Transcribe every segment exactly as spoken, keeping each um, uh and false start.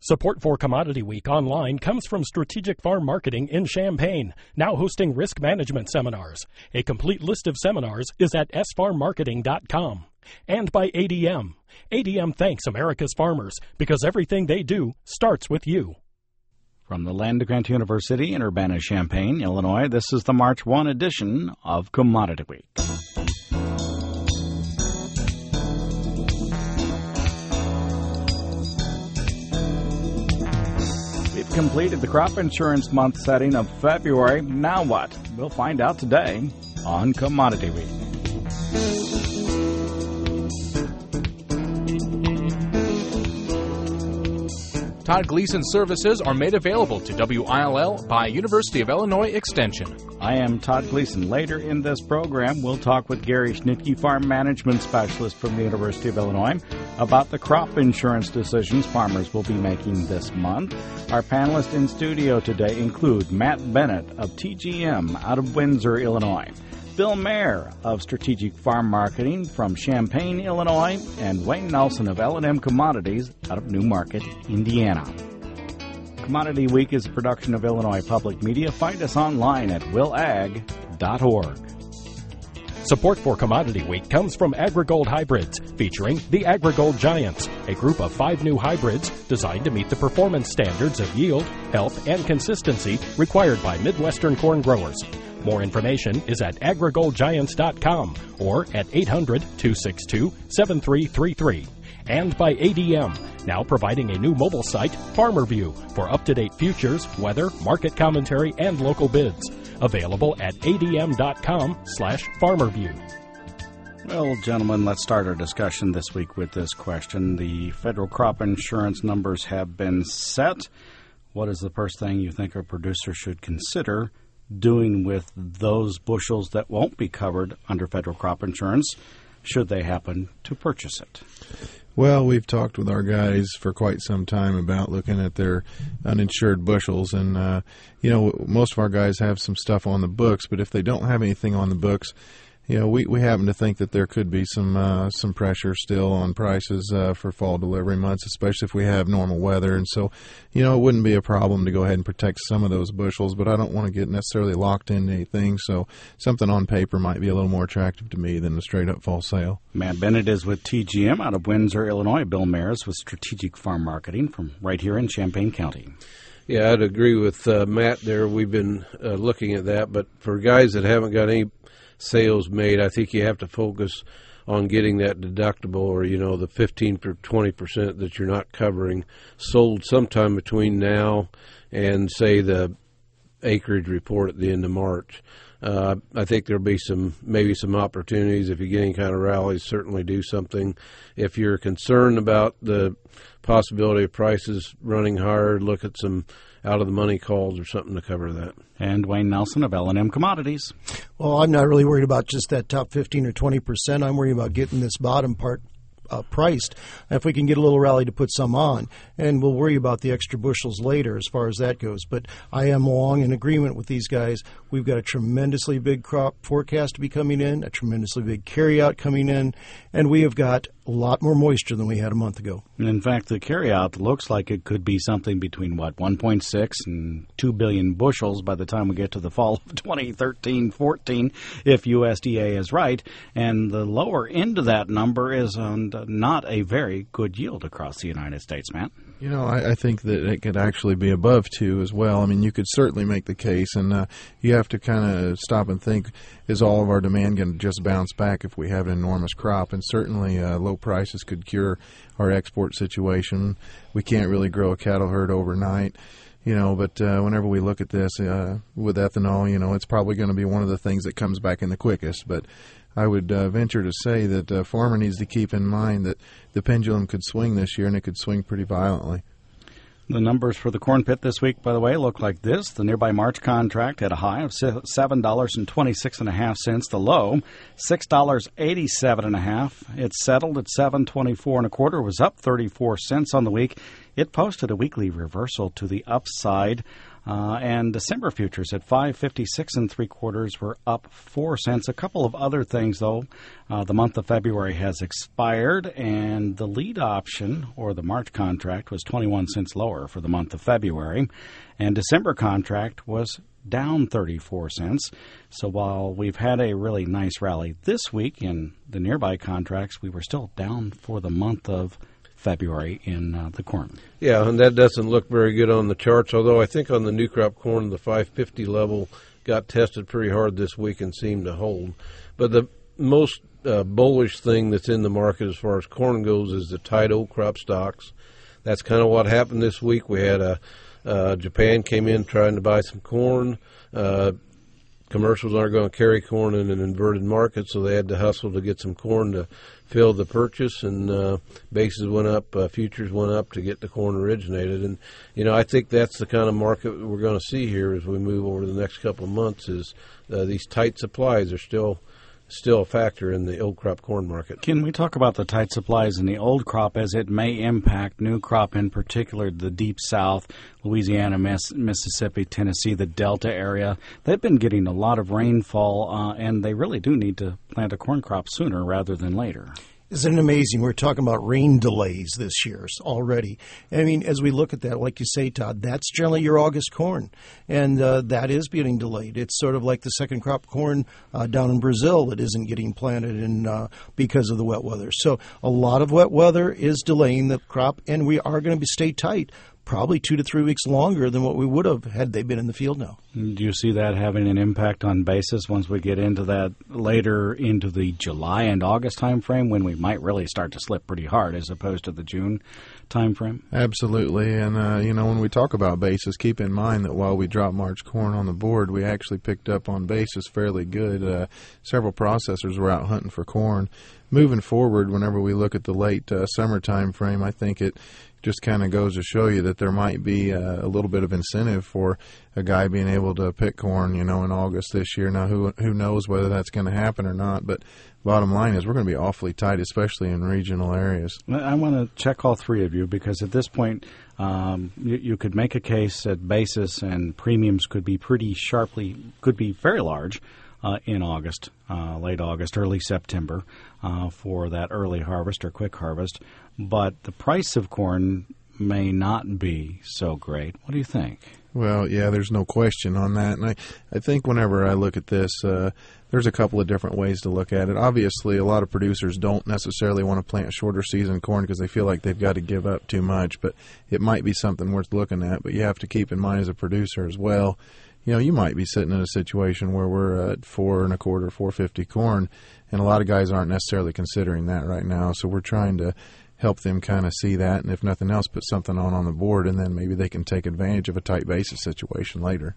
Support for Commodity Week online comes from Strategic Farm Marketing in Champaign, now hosting risk management seminars. A complete list of seminars is at s farm marketing dot com. And by A D M. A D M thanks America's farmers because everything they do starts with you. From the Land Grant University in Urbana-Champaign, Illinois, this is the March first edition of Commodity Week. We've completed the crop insurance month setting of February. Now what? We'll find out today on Commodity Week. Todd Gleason services are made available to W I L L by University of Illinois Extension. I am Todd Gleason. Later in this program, we'll talk with Gary Schnitke, Farm Management Specialist from the University of Illinois, about the crop insurance decisions farmers will be making this month. Our panelists in studio today include Matt Bennett of T G M out of Windsor, Illinois, Bill Mayer of Strategic Farm Marketing from Champaign, Illinois, and Wayne Nelson of L and M Commodities out of Newmarket, Indiana. Commodity Week is a production of Illinois Public Media. Find us online at will ag dot org. Support for Commodity Week comes from AgriGold Hybrids, featuring the AgriGold Giants, a group of five new hybrids designed to meet the performance standards of yield, health, and consistency required by Midwestern corn growers. More information is at agri gold giants dot com or at eight hundred, two six two, seven three three three. And by A D M, now providing a new mobile site, FarmerView, for up-to-date futures, weather, market commentary, and local bids. Available at adm.com slash farmerview. Well, gentlemen, let's start our discussion this week with this question. The federal crop insurance numbers have been set. What is the first thing you think a producer should consider doing with those bushels that won't be covered under federal crop insurance, should they happen to purchase it? Well, we've talked with our guys for quite some time about looking at their uninsured bushels, and uh, you know, most of our guys have some stuff on the books, but if they don't have anything on the books, you know, we, we happen to think that there could be some uh, some pressure still on prices uh, for fall delivery months, especially if we have normal weather. And so, you know, it wouldn't be a problem to go ahead and protect some of those bushels, but I don't want to get necessarily locked into anything. So something on paper might be a little more attractive to me than a straight-up fall sale. Matt Bennett is with T G M out of Windsor, Illinois. Bill Mayers with Strategic Farm Marketing from right here in Champaign County. Yeah, I'd agree with uh, Matt there. We've been uh, looking at that. But for guys that haven't got any sales made, I think you have to focus on getting that deductible, or, you know, the fifteen to twenty percent that you're not covering sold sometime between now and, say, the acreage report at the end of March. Uh, I think there'll be some, maybe some opportunities. If you get any kind of rallies, certainly do something. If you're concerned about the possibility of prices running higher, look at some out-of-the-money calls or something to cover that. And Wayne Nelson of L and M Commodities. Well, I'm not really worried about just that top fifteen or twenty percent. I'm worried about getting this bottom part uh, priced. If we can get a little rally to put some on, and we'll worry about the extra bushels later as far as that goes. But I am along in agreement with these guys. We've got a tremendously big crop forecast to be coming in, a tremendously big carryout coming in, and we have got a lot more moisture than we had a month ago. In fact, the carryout looks like it could be something between, what, one point six and two billion bushels by the time we get to the fall of twenty thirteen fourteen, if U S D A is right. And the lower end of that number is on not a very good yield across the United States, Matt. You know, I, I think that it could actually be above two as well. I mean, you could certainly make the case, and uh, you have to kind of stop and think, is all of our demand going to just bounce back if we have an enormous crop? And certainly uh, low prices could cure our export situation. We can't really grow a cattle herd overnight, you know, but uh, whenever we look at this uh, with ethanol, you know, it's probably going to be one of the things that comes back in the quickest. But I would uh, venture to say that a uh, farmer needs to keep in mind that the pendulum could swing this year, and it could swing pretty violently. The numbers for the corn pit this week, by the way, look like this. The nearby March contract had a high of seven dollars and twenty-six and a half cents. The low, six dollars and eighty-seven and a half. It settled at seven twenty-four and a quarter. It was up thirty-four cents on the week. It posted a weekly reversal to the upside, uh, and December futures at five fifty-six and three quarters were up four cents. A couple of other things, though. Uh, the month of February has expired, and the lead option, or the March contract, was twenty-one cents lower for the month of February, and December contract was down thirty-four cents. So while we've had a really nice rally this week in the nearby contracts, we were still down for the month of February in uh, the corn. Yeah, and that doesn't look very good on the charts, although I think on the new crop corn, the five fifty level got tested pretty hard this week and seemed to hold. But the most uh, bullish thing that's in the market as far as corn goes is the tight old crop stocks. That's kind of what happened this week. We had a uh, Japan came in trying to buy some corn. Uh, commercials aren't going to carry corn in an inverted market, so they had to hustle to get some corn to fill the purchase, and uh, bases went up, uh, futures went up to get the corn originated. And, you know, I think that's the kind of market we're going to see here as we move over the next couple of months is uh, these tight supplies are still still a factor in the old crop corn market. Can we talk about the tight supplies in the old crop as it may impact new crop, in particular the Deep South, Louisiana, Miss, Mississippi, Tennessee, the Delta area? They've been getting a lot of rainfall, uh, and they really do need to plant a corn crop sooner rather than later. Isn't it amazing? We're talking about rain delays this year already. I mean, as we look at that, like you say, Todd, that's generally your August corn, and uh, that is getting delayed. It's sort of like the second crop corn uh, down in Brazil that isn't getting planted in, uh, because of the wet weather. So a lot of wet weather is delaying the crop, and we are going to stay tight probably two to three weeks longer than what we would have had they been in the field now. Do you see that having an impact on basis once we get into that later into the July and August time frame when we might really start to slip pretty hard as opposed to the June time frame? Absolutely. And, uh, you know, when we talk about basis, keep in mind that while we dropped March corn on the board, we actually picked up on basis fairly good. Uh, several processors were out hunting for corn. Moving forward, whenever we look at the late uh, summer time frame, I think it just kind of goes to show you that there might be uh, a little bit of incentive for a guy being able to pick corn, you know, in August this year. Now, who who knows whether that's going to happen or not, but bottom line is we're going to be awfully tight, especially in regional areas. I want to check all three of you because at this point um, you, you could make a case that basis and premiums could be pretty sharply, could be very large uh, in August, uh, late August, early September uh, for that early harvest or quick harvest. But the price of corn may not be so great. What do you think? Well, yeah, there's no question on that. And I, I think whenever I look at this, uh, there's a couple of different ways to look at it. Obviously, a lot of producers don't necessarily want to plant shorter season corn because they feel like they've got to give up too much. But it might be something worth looking at. But you have to keep in mind as a producer as well, you know, you might be sitting in a situation where we're at four and a quarter, four fifty corn, and a lot of guys aren't necessarily considering that right now. So we're trying to help them kind of see that, and if nothing else, put something on on the board, and then maybe they can take advantage of a tight basis situation later.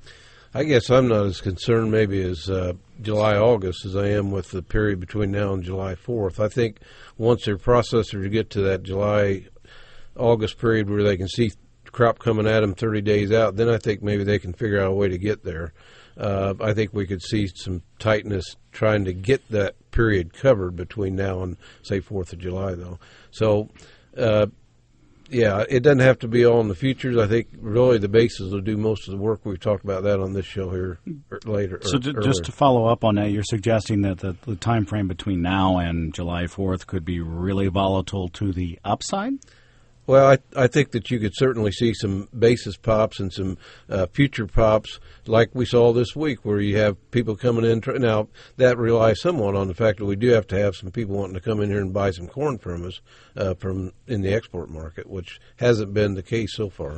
I guess I'm not as concerned maybe as uh, July, August as I am with the period between now and July fourth. I think once their processors get to that July, August period where they can see crop coming at them thirty days out, then I think maybe they can figure out a way to get there. Uh, I think we could see some tightness trying to get that period covered between now and, say, fourth of July, though. So, uh, yeah, it doesn't have to be all in the futures. I think really the bases will do most of the work. We've talked about that on this show here later. So to, just to follow up on that, you're suggesting that the, the time frame between now and July fourth could be really volatile to the upside? Well, I, I think that you could certainly see some basis pops and some uh, future pops like we saw this week where you have people coming in. Now, that relies somewhat on the fact that we do have to have some people wanting to come in here and buy some corn from us uh, from in the export market, which hasn't been the case so far.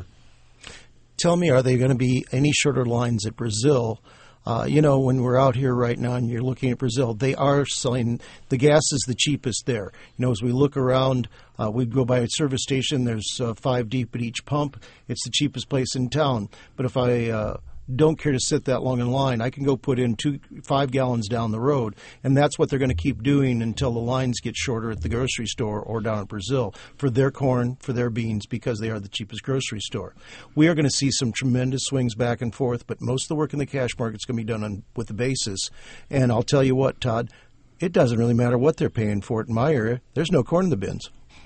Tell me, are there going to be any shorter lines at Brazil? Uh, you know, when we're out here right now and you're looking at Brazil, they are selling, the gas is the cheapest there. You know, as we look around, uh, we go by a service station, there's uh, five deep at each pump. It's the cheapest place in town. But if I uh, don't care to sit that long in line, I can go put in two, five gallons down the road. And that's what they're going to keep doing until the lines get shorter at the grocery store or down at Brazil for their corn, for their beans, because they are the cheapest grocery store. We are going to see some tremendous swings back and forth, but most of the work in the cash market is going to be done on, with the basis. And I'll tell you what, Todd, it doesn't really matter what they're paying for it in my area. There's no corn in the bins.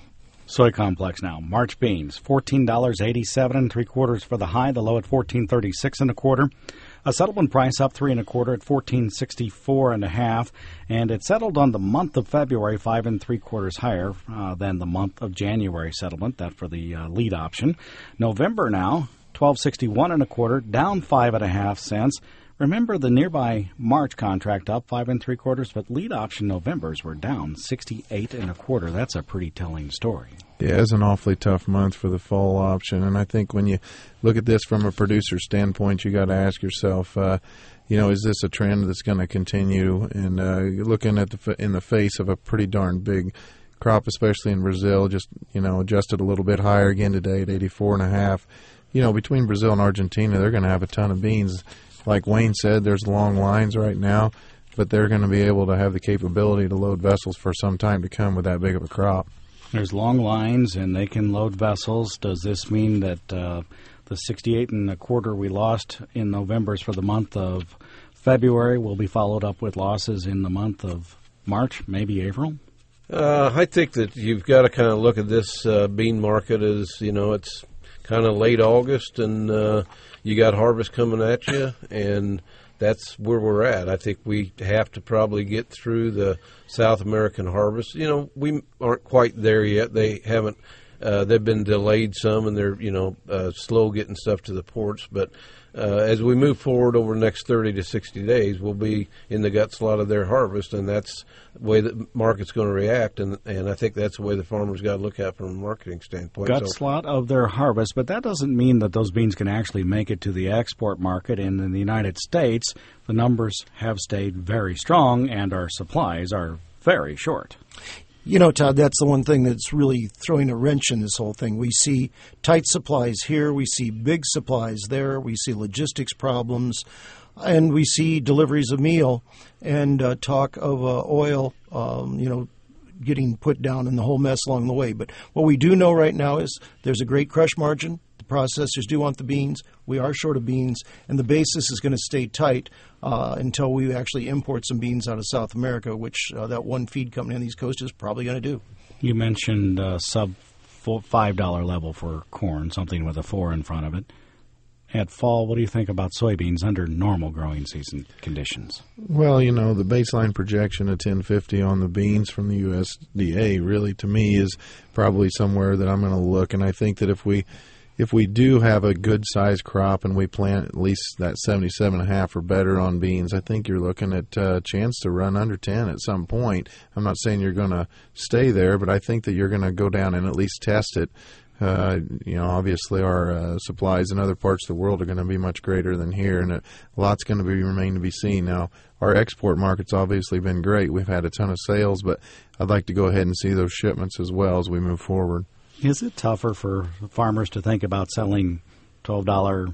Soy complex now. March beans, fourteen dollars and eighty-seven cents and three quarters for the high, the low at fourteen thirty-six and a quarter. A settlement price up three and a quarter at fourteen sixty-four and a half, and it settled on the month of February five and three quarters higher uh, than the month of January settlement. That for the uh, lead option. November now, twelve sixty-one and a quarter, down five and a half cents. Remember the nearby March contract up five and three quarters, but lead option Novembers were down sixty-eight and a quarter. That's a pretty telling story. Yeah, it's an awfully tough month for the fall option, and I think when you look at this from a producer standpoint, you got to ask yourself, uh, you know, is this a trend that's going to continue? And uh, you're looking at the in the face of a pretty darn big crop, especially in Brazil, just you know adjusted a little bit higher again today at eighty-four and a half. You know, between Brazil and Argentina, they're going to have a ton of beans. Like Wayne said, there's long lines right now, but they're going to be able to have the capability to load vessels for some time to come with that big of a crop. There's long lines, and they can load vessels. Does this mean that uh, the sixty-eight and a quarter we lost in November's for the month of February will be followed up with losses in the month of March, maybe April? Uh, I think that you've got to kind of look at this uh, bean market as, you know, it's kind of late August, and uh, you got harvest coming at you, and that's where we're at. I think we have to probably get through the South American harvest. You know, we aren't quite there yet. They haven't. Uh, they've been delayed some, and they're you know uh, slow getting stuff to the ports. But uh, as we move forward over the next thirty to sixty days, we'll be in the gut slot of their harvest, and that's the way the market's going to react. And and I think that's the way the farmers got to look at it from a marketing standpoint. Gut so, slot of their harvest, but that doesn't mean that those beans can actually make it to the export market. And in the United States, the numbers have stayed very strong, and our supplies are very short. You know, Todd, that's the one thing that's really throwing a wrench in this whole thing. We see tight supplies here, we see big supplies there, we see logistics problems, and we see deliveries of meal and uh, talk of uh, oil, um, you know, getting put down and the whole mess along the way. But what we do know right now is there's a great crush margin. The processors do want the beans. We are short of beans, and the basis is going to stay tight uh, until we actually import some beans out of South America, which uh, that one feed company on the East Coast is probably going to do. You mentioned uh, sub five dollar level for corn, something with a four in front of it. At fall, what do you think about soybeans under normal growing season conditions? Well, you know, the baseline projection of ten fifty on the beans from the U S D A really, to me, is probably somewhere that I'm going to look. And I think that if we if we do have a good-sized crop and we plant at least that seventy-seven and a half or better on beans, I think you're looking at a chance to run under ten at some point. I'm not saying you're going to stay there, but I think that you're going to go down and at least test it. Uh, you know, obviously our uh, supplies in other parts of the world are going to be much greater than here, and a lot's going to be remain to be seen. Now, our export market's obviously been great. We've had a ton of sales, but I'd like to go ahead and see those shipments as well as we move forward. Is it tougher for farmers to think about selling twelve dollar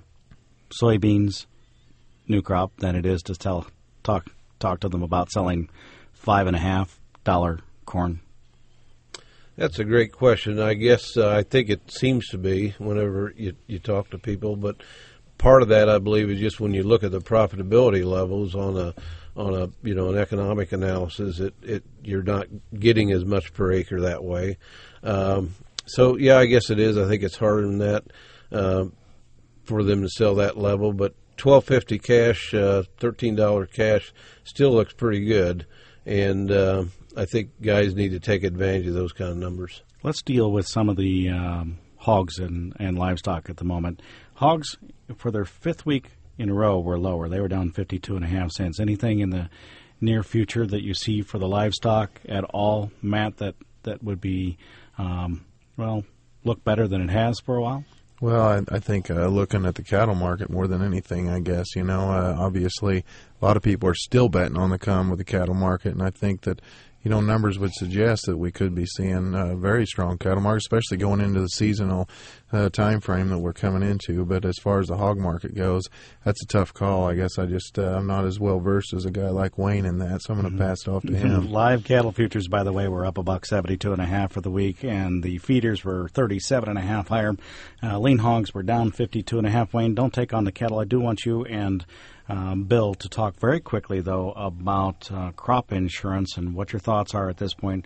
soybeans new crop than it is to tell talk talk to them about selling five and a half dollar corn? That's a great question. I guess uh, I think it seems to be whenever you, you talk to people, but part of that I believe is just when you look at the profitability levels on a on a you know an economic analysis, it, it you're not getting as much per acre that way. Um, so yeah, I guess it is. I think it's harder than that uh, for them to sell that level, but twelve fifty cash, uh, thirteen dollar cash still looks pretty good, and uh, I think guys need to take advantage of those kind of numbers. Let's deal with some of the um, hogs and, and livestock at the moment. Hogs, for their fifth week in a row, were lower. They were down fifty-two and a half cents. Anything in the near future that you see for the livestock at all, Matt, that, that would be, um, well, look better than it has for a while? Well, I, I think uh, looking at the cattle market more than anything, I guess, you know, uh, obviously a lot of people are still betting on the come with the cattle market, and I think that, you know, numbers would suggest that we could be seeing a very strong cattle market, especially going into the seasonal uh, time frame that we're coming into. But as far as the hog market goes, that's a tough call. I guess I just, uh, I'm not as well versed as a guy like Wayne in that, so I'm going to mm-hmm. pass it off to him. Live cattle futures, by the way, were up a buck seventy-two and a half for the week, and the feeders were thirty-seven and a half higher. Uh, lean hogs were down fifty-two and a half. Wayne, don't take on the cattle. I do want you and Um, Bill, to talk very quickly, though, about uh, crop insurance and what your thoughts are at this point.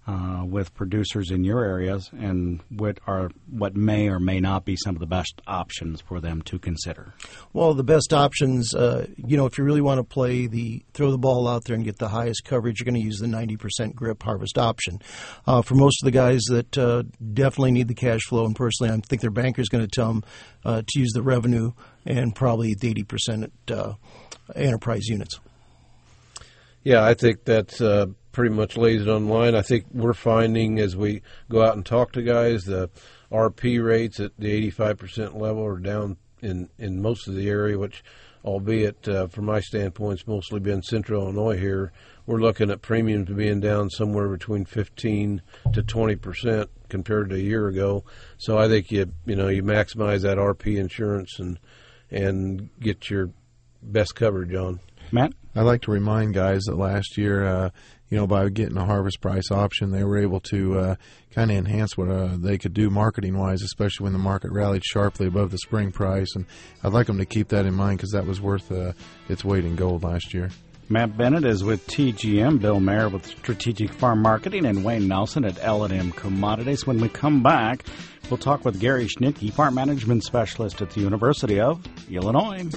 uh, with producers in your areas, and what are what may or may not be some of the best options for them to consider? Well, the best options, uh, you know, if you really want to play the throw the ball out there and get the highest coverage, you're going to use the ninety percent grip harvest option. Uh, for most of the guys that uh, definitely need the cash flow, and personally, I think their banker is going to tell them uh, to use the revenue and probably the eighty percent uh, enterprise units. Yeah, I think that's uh, pretty much lays it on the line. I think we're finding as we go out and talk to guys, the R P rates at the eighty-five percent level are down in, in most of the area, which, albeit uh, from my standpoint, it's mostly been Central Illinois here. We're looking at premiums being down somewhere between fifteen to twenty percent compared to a year ago. So I think you you know you maximize that R P insurance and and get your best coverage on. Matt? I like to remind guys that last year, uh, you know, by getting a harvest price option, they were able to uh, kind of enhance what uh, they could do marketing-wise, especially when the market rallied sharply above the spring price. And I'd like them to keep that in mind because that was worth uh, its weight in gold last year. Matt Bennett is with T G M, Bill Mayer with Strategic Farm Marketing, and Wayne Nelson at L and M Commodities. When we come back, we'll talk with Gary Schnitke, Farm Management Specialist at the University of Illinois.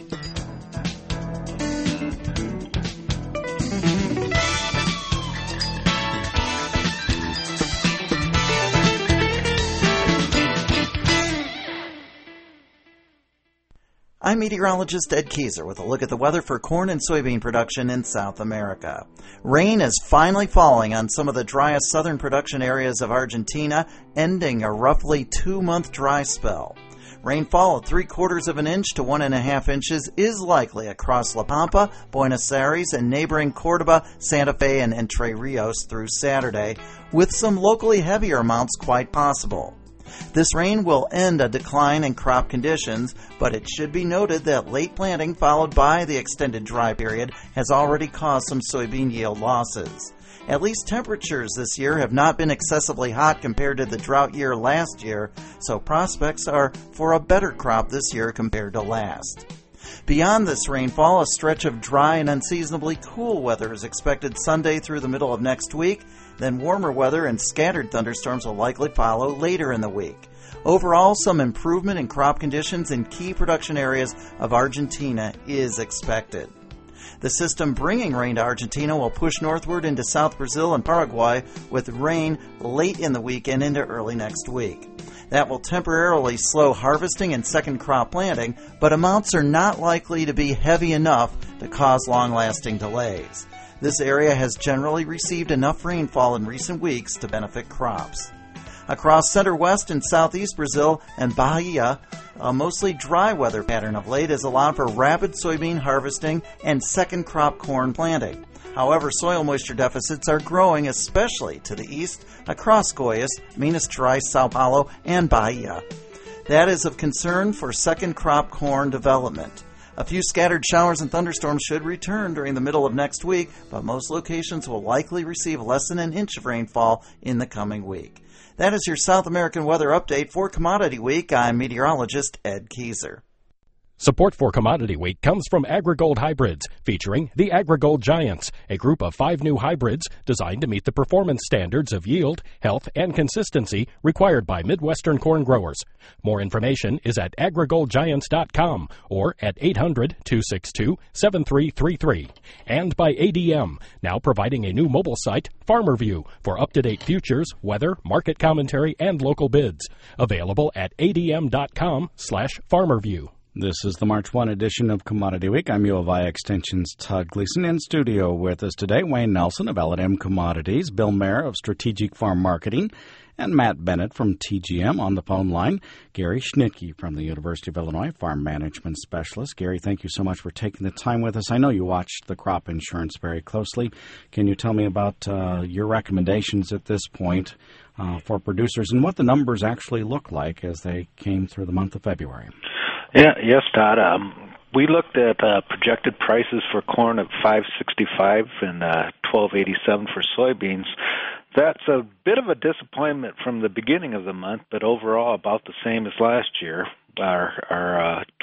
I'm meteorologist Ed Kieser with a look at the weather for corn and soybean production in South America. Rain is finally falling on some of the driest southern production areas of Argentina, ending a roughly two-month dry spell. Rainfall of three-quarters of an inch to one and a half inches is likely across La Pampa, Buenos Aires, and neighboring Cordoba, Santa Fe, and Entre Rios through Saturday, with some locally heavier amounts quite possible. This rain will end a decline in crop conditions, but it should be noted that late planting followed by the extended dry period has already caused some soybean yield losses. At least temperatures this year have not been excessively hot compared to the drought year last year, so prospects are for a better crop this year compared to last. Beyond this rainfall, a stretch of dry and unseasonably cool weather is expected Sunday through the middle of next week. Then warmer weather and scattered thunderstorms will likely follow later in the week. Overall, some improvement in crop conditions in key production areas of Argentina is expected. The system bringing rain to Argentina will push northward into South Brazil and Paraguay with rain late in the week and into early next week. That will temporarily slow harvesting and second crop planting, but amounts are not likely to be heavy enough to cause long-lasting delays. This area has generally received enough rainfall in recent weeks to benefit crops. Across center west and southeast Brazil and Bahia, a mostly dry weather pattern of late has allowed for rapid soybean harvesting and second crop corn planting. However, soil moisture deficits are growing, especially to the east across Goiás, Minas Gerais, Sao Paulo, and Bahia. That is of concern for second crop corn development. A few scattered showers and thunderstorms should return during the middle of next week, but most locations will likely receive less than an inch of rainfall in the coming week. That is your South American weather update for Commodity Week. I'm meteorologist Ed Kieser. Support for Commodity Week comes from AgriGold Hybrids, featuring the AgriGold Giants, a group of five new hybrids designed to meet the performance standards of yield, health, and consistency required by Midwestern corn growers. More information is at agri gold giants dot com or at eight hundred, two six two, seven three three three. And by A D M, now providing a new mobile site, FarmerView, for up-to-date futures, weather, market commentary, and local bids. Available at A D M dot com slash FarmerView. This is the March first edition of Commodity Week. I'm U of I Extension's Todd Gleason. In studio with us today, Wayne Nelson of L and M Commodities, Bill Mayer of Strategic Farm Marketing, and Matt Bennett from T G M. On the phone line, Gary Schnitke from the University of Illinois, Farm Management Specialist. Gary, thank you so much for taking the time with us. I know you watched the crop insurance very closely. Can you tell me about uh, your recommendations at this point uh, for producers and what the numbers actually look like as they came through the month of February? Yeah, yes, Todd. Um, we looked at uh, projected prices for corn at five sixty-five and uh, twelve eighty-seven for soybeans. That's a bit of a disappointment from the beginning of the month, but overall about the same as last year. Our, our uh,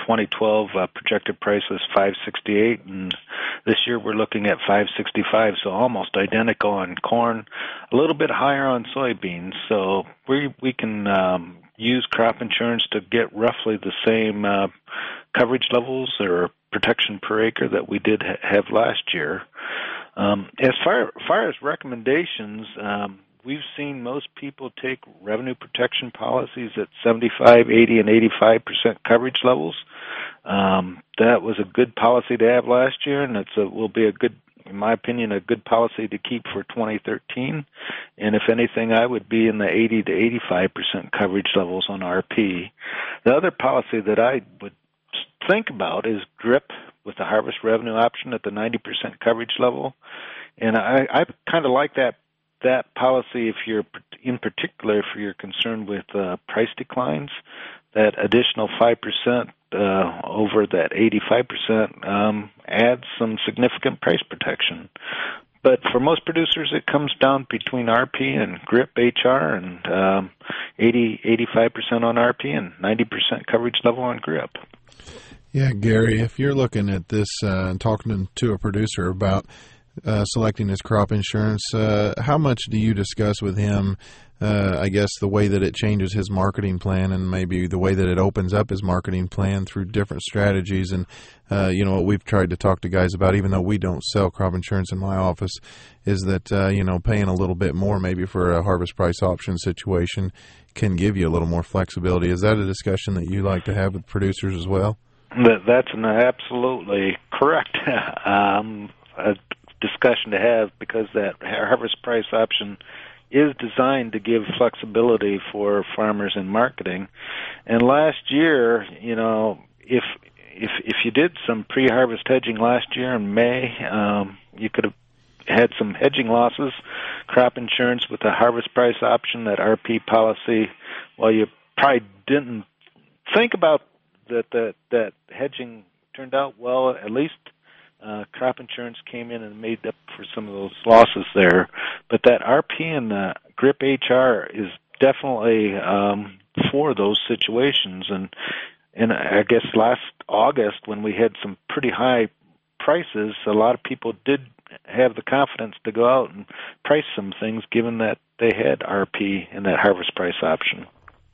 twenty twelve uh, projected price was five sixty-eight, and this year we're looking at five sixty-five, so almost identical on corn, a little bit higher on soybeans. So we we can um, use crop insurance to get roughly the same uh, coverage levels or protection per acre that we did ha- have last year. Um, as far, far as recommendations, um, we've seen most people take revenue protection policies at seventy-five, eighty, and eighty-five percent coverage levels. Um, that was a good policy to have last year, and it's a, will be a good, in my opinion, a good policy to keep for twenty thirteen. And if anything, I would be in the eighty to eighty-five percent coverage levels on R P. The other policy that I would think about is GRIP with the harvest revenue option at the ninety percent coverage level. And I, I kind of like that that policy if you're, in particular, if you're concerned with uh, price declines. That additional five percent uh, over that eighty-five percent um, adds some significant price protection. But for most producers, it comes down between R P and GRIP H R, and um, eighty, eighty-five percent on R P and ninety percent coverage level on GRIP. Yeah, Gary, if you're looking at this uh, and talking to a producer about uh, selecting his crop insurance, uh, how much do you discuss with him, uh, I guess, the way that it changes his marketing plan and maybe the way that it opens up his marketing plan through different strategies? And, uh, you know, what we've tried to talk to guys about, even though we don't sell crop insurance in my office, is that, uh, you know, paying a little bit more maybe for a harvest price option situation can give you a little more flexibility. Is that a discussion that you like to have with producers as well? That, that's an absolutely correct um, a discussion to have, because that harvest price option is designed to give flexibility for farmers in marketing. And last year, you know, if if if you did some pre-harvest hedging last year in May, um, you could have had some hedging losses. Crop insurance with a harvest price option, that R P policy, well, you probably didn't think about that that that hedging turned out well. At least uh, crop insurance came in and made up for some of those losses there. But that R P and the GRIP H R is definitely um, for those situations. And and I guess last August, when we had some pretty high prices, a lot of people did have the confidence to go out and price some things, given that they had R P and that harvest price option.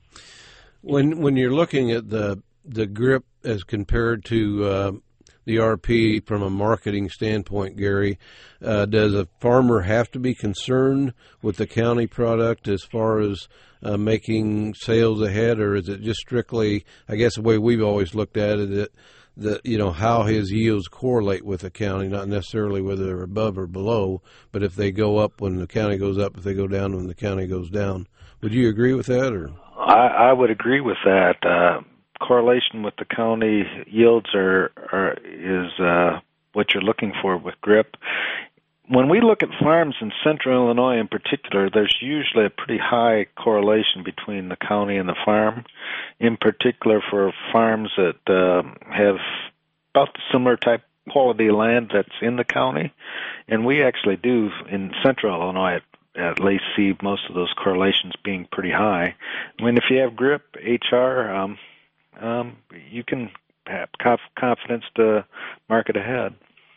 When when you're looking at the the GRIP as compared to uh, the R P from a marketing standpoint, Gary, uh, does a farmer have to be concerned with the county product as far as uh, making sales ahead, or is it just strictly, I guess the way we've always looked at it, that the, you know, how his yields correlate with the county, not necessarily whether they're above or below, but if they go up when the county goes up, if they go down when the county goes down. Would you agree with that? Or I, I would agree with that. Uh, correlation with the county yields are, are is uh, what you're looking for with GRIP. When we look at farms in central Illinois in particular, there's usually a pretty high correlation between the county and the farm, in particular for farms that uh, have about the similar type quality land that's in the county. And we actually do, in central Illinois, at least see most of those correlations being pretty high. I mean, if you have GRIP, H R, um, um, you can have conf- confidence to market ahead.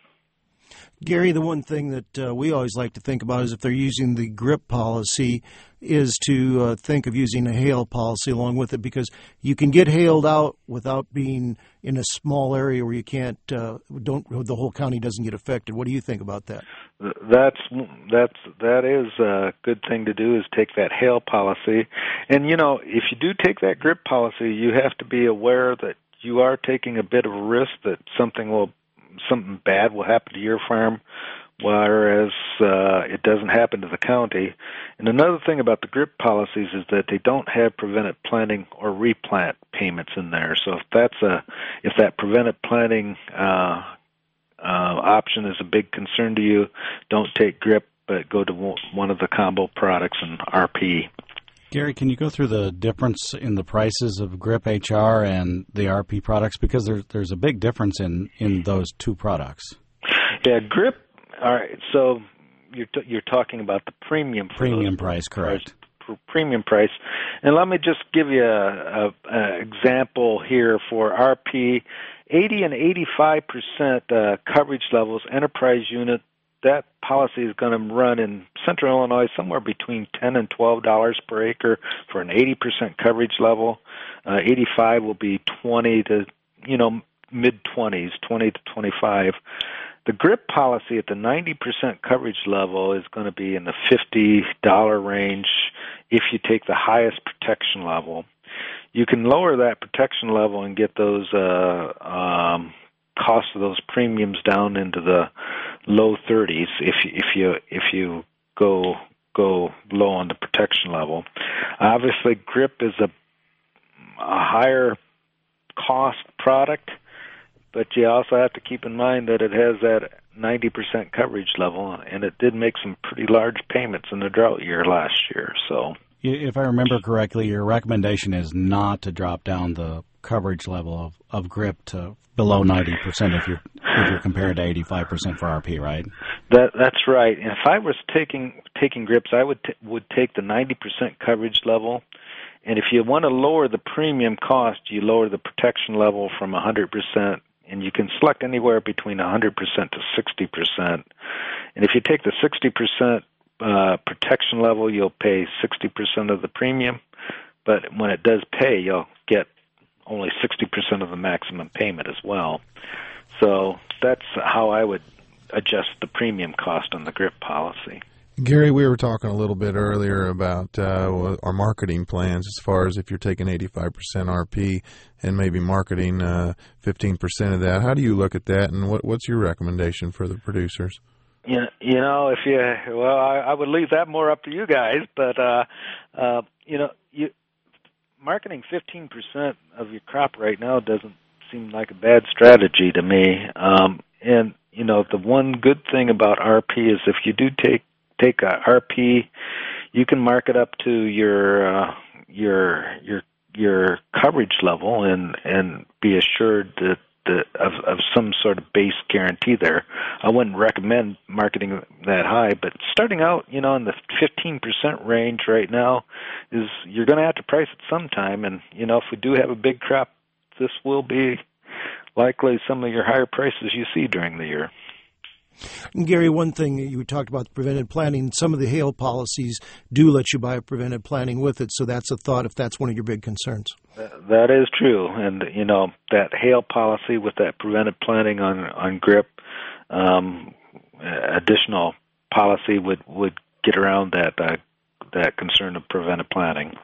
Gary, the one thing that uh, we always like to think about is if they're using the GRIP policy is to uh, think of using a hail policy along with it, because you can get hailed out without being in a small area where you can't, uh, don't, the whole county doesn't get affected. What do you think about that? That's, that's, that is a good thing to do, is take that hail policy. And, you know, if you do take that GRIP policy, you have to be aware that you are taking a bit of a risk that something will something bad will happen to your farm, whereas uh, it doesn't happen to the county. And another thing about the GRIP policies is that they don't have preventive planting or replant payments in there. So if that's a if that preventive planting uh, uh, option is a big concern to you, don't take GRIP, but go to one of the combo products and R P. Gary, can you go through the difference in the prices of GRIP H R and the R P products? Because there, there's a big difference in, in those two products. Yeah, GRIP, all right, so you're t- you're talking about the premium. For premium those price, correct. premium price. And let me just give you a, a, a example here for R P. eighty and eighty-five percent uh, coverage levels, enterprise unit, that policy is going to run in Central Illinois somewhere between ten and twelve dollars per acre for an eighty percent coverage level. Uh, eighty-five will be twenty to, you know, mid-twenties, twenty to twenty-five. The GRIP policy at the ninety percent coverage level is going to be in the fifty dollars range if you take the highest protection level. You can lower that protection level and get those uh, um, cost of those premiums down into the low thirties if you, if you if you go go low on the protection level. Obviously, GRIP is a, a higher cost product, but you also have to keep in mind that it has that ninety percent coverage level, and it did make some pretty large payments in the drought year last year. So, if I remember correctly, your recommendation is not to drop down the coverage level of, of GRIP to below ninety percent if you're if you're compared to eighty-five percent for R P, right? That that's right. And if I was taking taking GRIPs, I would t- would take the ninety percent coverage level. And if you want to lower the premium cost, you lower the protection level from one hundred percent, and you can select anywhere between one hundred percent to sixty percent. And if you take the sixty percent uh, protection level, you'll pay sixty percent of the premium. But when it does pay, you'll get only sixty percent of the maximum payment as well. So that's how I would adjust the premium cost on the GRIP policy. Gary, we were talking a little bit earlier about uh, our marketing plans as far as if you're taking eighty-five percent R P and maybe marketing uh, fifteen percent of that. How do you look at that, and what, what's your recommendation for the producers? Yeah, you know, if you well, I, I would leave that more up to you guys, but uh, uh, you know, you marketing fifteen percent of your crop right now doesn't seem like a bad strategy to me. Um, and you know, the one good thing about R P is if you do take take a R P, you can mark it up to your uh, your your your coverage level and and be assured that the, of of some sort of base guarantee there. I wouldn't recommend marketing that high, but starting out, you know, in the fifteen percent range right now is you're going to have to price it sometime. And you know, if we do have a big crop, this will be likely some of your higher prices you see during the year. And Gary, one thing you talked about prevented planting, some of the hail policies do let you buy prevented planting with it, so that's a thought if that's one of your big concerns. That is true, and you know that hail policy with that prevented planting on on GRIP, um, additional policy would, would get around that uh, that concern of prevented planting.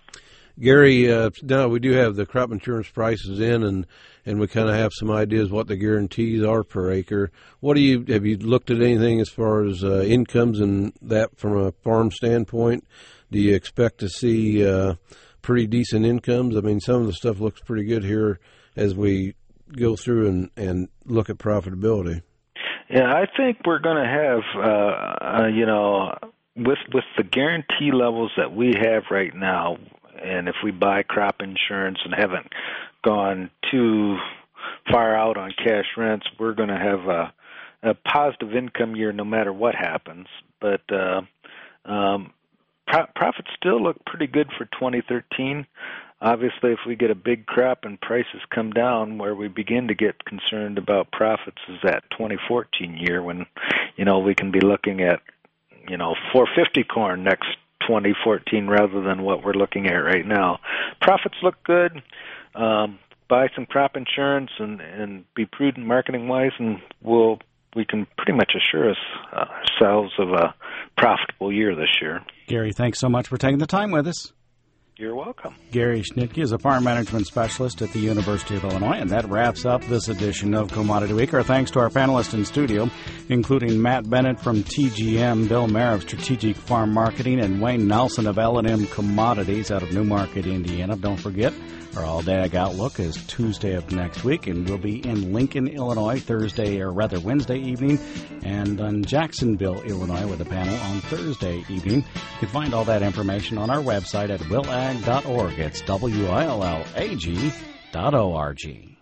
Gary, uh, now we do have the crop insurance prices in, and, and we kind of have some ideas what the guarantees are per acre. What do you have you looked at anything as far as uh, incomes and that from a farm standpoint? Do you expect to see uh, pretty decent incomes? I mean, some of the stuff looks pretty good here as we go through and, and look at profitability. Yeah, I think we're going to have, uh, uh, you know, with with the guarantee levels that we have right now. And if we buy crop insurance and haven't gone too far out on cash rents, we're going to have a, a positive income year no matter what happens. But uh, um, pro- profits still look pretty good for twenty thirteen. Obviously, if we get a big crop and prices come down, where we begin to get concerned about profits is that twenty fourteen year when, you know, we can be looking at, you know, four fifty corn next twenty fourteen rather than what we're looking at right now. Profits look good. Um, buy some crop insurance and, and be prudent marketing-wise, and we'll we can pretty much assure us uh, ourselves of a profitable year this year. Gary, thanks so much for taking the time with us. You're welcome. Gary Schnitke is a farm management specialist at the University of Illinois, and that wraps up this edition of Commodity Week. Our thanks to our panelists in studio, including Matt Bennett from T G M, Bill Mayer of Strategic Farm Marketing, and Wayne Nelson of L and M Commodities out of Newmarket, Indiana. Don't forget, our All-Day Ag Outlook is Tuesday of next week, and we'll be in Lincoln, Illinois, Thursday, or rather Wednesday evening, and in Jacksonville, Illinois, with a panel on Thursday evening. You can find all that information on our website at will ag dot org. It's W I L L A G dot O R G.